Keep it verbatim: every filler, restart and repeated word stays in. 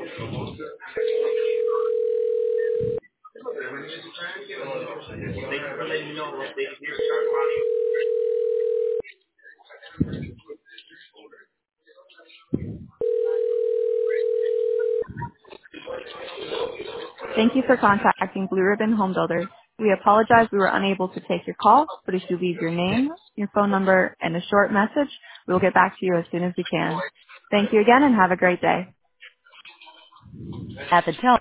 Thank you for contacting Blue Ribbon Home Builders. We apologize we were unable to take your call, but if you leave your name, your phone number, and a short message, we will get back to you as soon as we can. Thank you again and have a great day. At the tone.